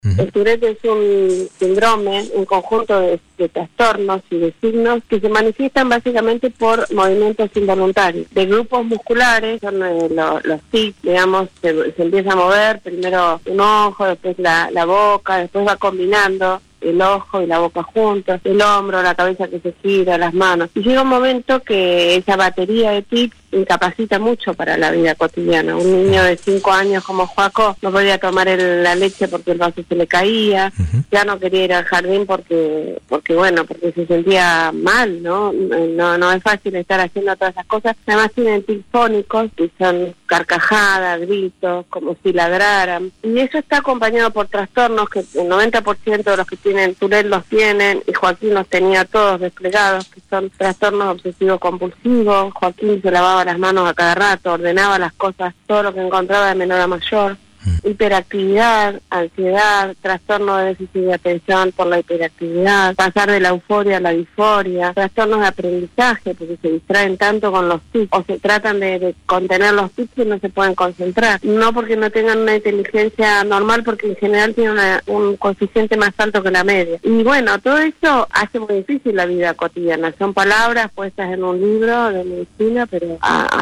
El Tourette es un síndrome, un conjunto de trastornos y de signos que se manifiestan básicamente por movimientos involuntarios. De grupos musculares, son los tics, digamos, se empieza a mover, primero un ojo, después la boca, después va combinando el ojo y la boca juntos, el hombro, la cabeza que se gira, las manos. Y llega un momento que esa batería de tics incapacita mucho para la vida cotidiana. Un niño de 5 años como Joaco no podía tomar la leche porque el vaso se le caía, ya no quería ir al jardín porque se sentía mal, ¿no? No es fácil estar haciendo todas esas cosas. Además tienen tics fónicos, que son carcajadas, gritos, como si ladraran. Y eso está acompañado por trastornos que el 90% de los que tienen Tourette los tienen, y Joaquín los tenía todos desplegados, que son trastornos obsesivos compulsivos. Joaquín se lavaba las manos a cada rato, ordenaba las cosas, todo lo que encontraba de menor a mayor. Hiperactividad, ansiedad, trastorno de déficit de atención por la hiperactividad, pasar de la euforia a la disforia, trastornos de aprendizaje porque se distraen tanto con los tics o se tratan de contener los tics y no se pueden concentrar, no porque no tengan una inteligencia normal, porque en general tienen un coeficiente más alto que la media. Y bueno, todo eso hace muy difícil la vida cotidiana. Son palabras puestas en un libro de medicina, pero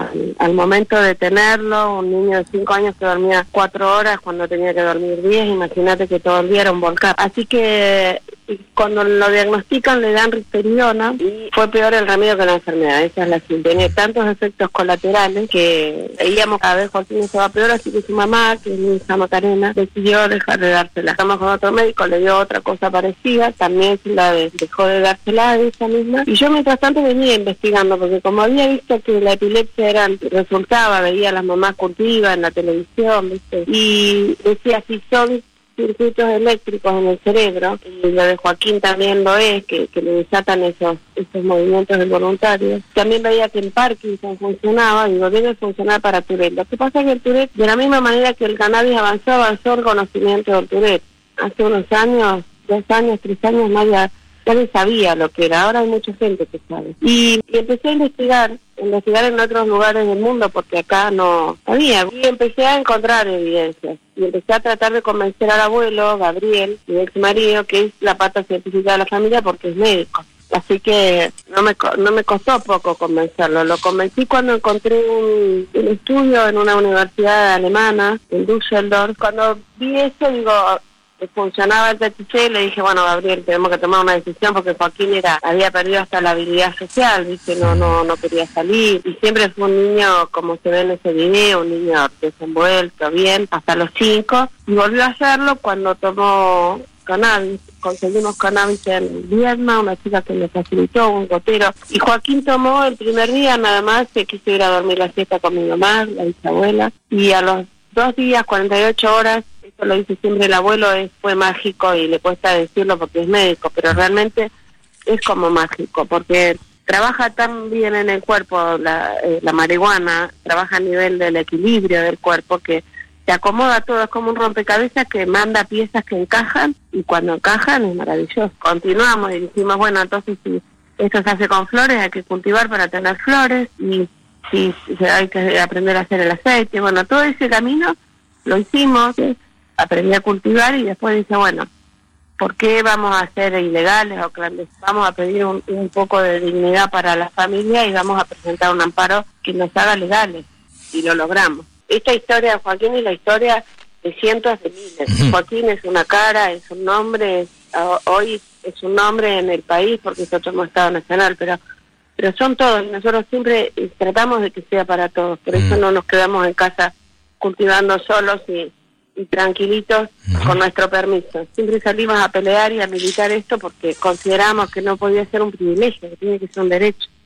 al momento de tenerlo, un niño de 5 años que dormía 4 horas cuando tenía que dormir 10, imagínate que todo el día era un volcán. Así que cuando lo diagnostican le dan risperidona y fue peor el remedio que la enfermedad. Esa es la simple. Tiene tantos efectos colaterales que veíamos cada vez Joaquín se va peor, así que su mamá, que es mi hija Macarena, decidió dejar de dársela. Estamos con otro médico, le dio otra cosa parecida, también se la dejó de dársela esa misma. Y yo mientras tanto venía investigando, porque como había visto que la epilepsia resultaba, veía a las mamás cultivas en la televisión, ¿viste? Y decía, si son circuitos eléctricos en el cerebro, y lo de Joaquín también lo es, que le desatan esos movimientos involuntarios. También veía que en Parkinson funcionaba, digo, debe funcionar para Tourette. Lo que pasa es que el Tourette, de la misma manera que el cannabis avanzó el conocimiento del Tourette. Hace unos años, 2 años, 3 años, nadie sabía lo que era. Ahora hay mucha gente que sabe. Y empecé a investigar en otros lugares del mundo, porque acá no había. Y empecé a encontrar evidencias. Y empecé a tratar de convencer al abuelo, Gabriel, mi ex marido, que es la pata científica de la familia, porque es médico. Así que no me costó poco convencerlo. Lo convencí cuando encontré un estudio en una universidad alemana, en Düsseldorf. Cuando vi eso, digo, funcionaba el PTC, le dije, bueno, Gabriel, tenemos que tomar una decisión, porque Joaquín había perdido hasta la habilidad social, ¿viste? No quería salir, y siempre fue un niño, como se ve en ese video, un niño desenvuelto, bien, hasta los 5, y volvió a hacerlo cuando tomó cannabis. Conseguimos cannabis en Viedma, una chica que me facilitó, un gotero, y Joaquín tomó el primer día, nada más, se quiso ir a dormir la siesta con mi mamá, la bisabuela, y a los 2 días, 48 horas, lo dice siempre el abuelo, fue mágico, y le cuesta decirlo porque es médico, pero realmente es como mágico, porque trabaja tan bien en el cuerpo la marihuana, trabaja a nivel del equilibrio del cuerpo, que se acomoda todo, es como un rompecabezas que manda piezas que encajan, y cuando encajan es maravilloso. Continuamos y dijimos, bueno, entonces si esto se hace con flores, hay que cultivar para tener flores, y si hay que aprender a hacer el aceite. Bueno, todo ese camino lo hicimos, aprendí a cultivar, y después dice, bueno, ¿por qué vamos a ser ilegales o clandestinos? Vamos a pedir un poco de dignidad para la familia y vamos a presentar un amparo que nos haga legales, y lo logramos. Esta historia de Joaquín es la historia de cientos de miles. Joaquín es una cara, es un nombre, hoy es un nombre en el país porque nosotros hemos estado nacional, pero son todos, y nosotros siempre tratamos de que sea para todos. Por eso no nos quedamos en casa cultivando solos y tranquilitos con nuestro permiso. Siempre salimos a pelear y a militar esto porque consideramos que no podía ser un privilegio, que tiene que ser un derecho.